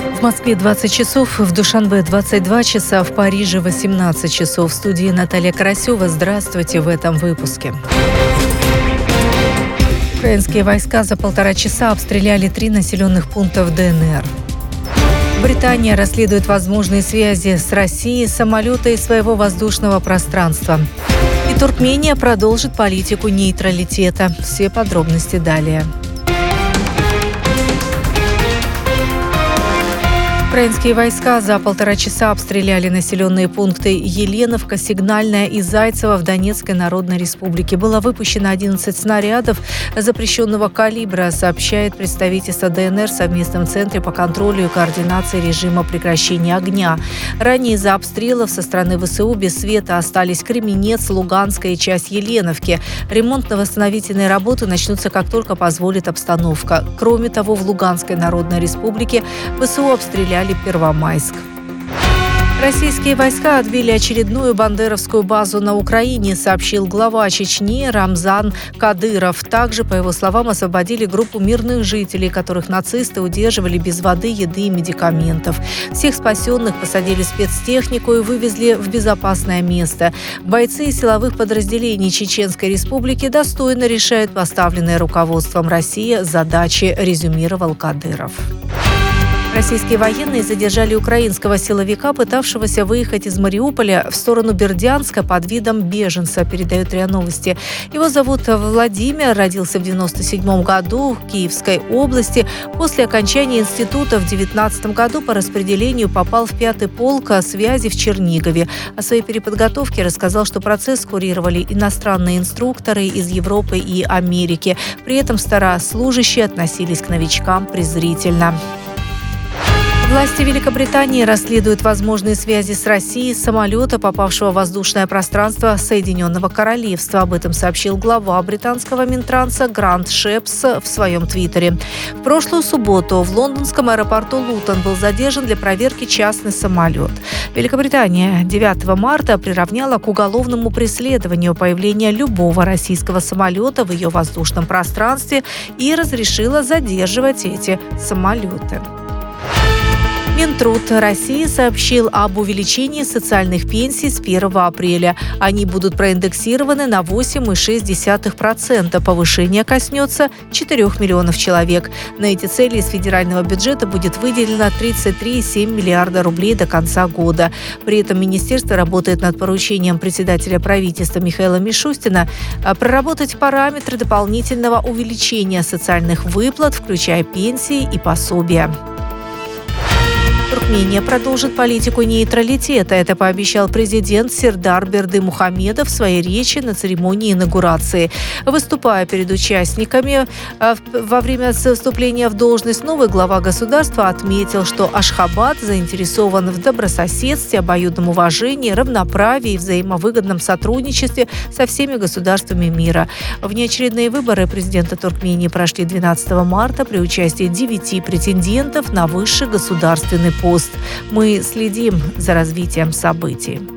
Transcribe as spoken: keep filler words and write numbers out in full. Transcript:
В Москве двадцать часов, в Душанбе двадцать два часа, в Париже восемнадцать часов. В студии Наталья Карасева. Здравствуйте в этом выпуске. Украинские войска за полтора часа обстреляли три населенных пункта в ДНР. Британия расследует возможные связи с Россией самолета и своего воздушного пространства. И Туркмения продолжит политику нейтралитета. Все подробности далее. Украинские войска за полтора часа обстреляли населенные пункты Еленовка, Сигнальная и Зайцево в Донецкой Народной Республике. Было выпущено одиннадцать снарядов запрещенного калибра, сообщает представительство ДНР в совместном центре по контролю и координации режима прекращения огня. Ранее из-за обстрелов со стороны ВСУ без света остались Кременец, Луганская и часть Еленовки. Ремонтно-восстановительные работы начнутся, как только позволит обстановка. Кроме того, в Луганской Народной Республике ВСУ обстреляли Первомайск. Российские войска отбили очередную бандеровскую базу на Украине, сообщил глава Чечни Рамзан Кадыров. Также, по его словам, освободили группу мирных жителей, которых нацисты удерживали без воды, еды и медикаментов. Всех спасенных посадили в спецтехнику и вывезли в безопасное место. Бойцы силовых подразделений Чеченской Республики достойно решают поставленные руководством России задачи, резюмировал Кадыров. Российские военные задержали украинского силовика, пытавшегося выехать из Мариуполя в сторону Бердянска под видом беженца, передает РИА Новости. Его зовут Владимир, родился в девяносто седьмом году в Киевской области. После окончания института в девятнадцатом году по распределению попал в пятый полк связи в Чернигове. О своей переподготовке рассказал, что процесс курировали иностранные инструкторы из Европы и Америки. При этом старослужащие относились к новичкам презрительно. Власти Великобритании расследуют возможные связи с Россией самолета, попавшего в воздушное пространство Соединенного Королевства. Об этом сообщил глава британского Минтранса Грант Шепс в своем твиттере. В прошлую субботу в лондонском аэропорту Лутон был задержан для проверки частный самолет. Великобритания девятого марта приравняла к уголовному преследованию появление любого российского самолета в ее воздушном пространстве и разрешила задерживать эти самолеты. Минтруд России сообщил об увеличении социальных пенсий с первого апреля. Они будут проиндексированы на восемь целых шесть десятых процента. Повышение коснется четырёх миллионов человек. На эти цели из федерального бюджета будет выделено тридцать три целых семь десятых миллиарда рублей до конца года. При этом министерство работает над поручением председателя правительства Михаила Мишустина проработать параметры дополнительного увеличения социальных выплат, включая пенсии и пособия. Туркмения продолжит политику нейтралитета. Это пообещал президент Сердар Бердымухамедов в своей речи на церемонии инаугурации. Выступая перед участниками во время вступления в должность, новый глава государства отметил, что Ашхабад заинтересован в добрососедстве, обоюдном уважении, равноправии и взаимовыгодном сотрудничестве со всеми государствами мира. Внеочередные выборы президента Туркмении прошли двенадцатого марта при участии девяти претендентов на высший государственный пост. Мы следим за развитием событий.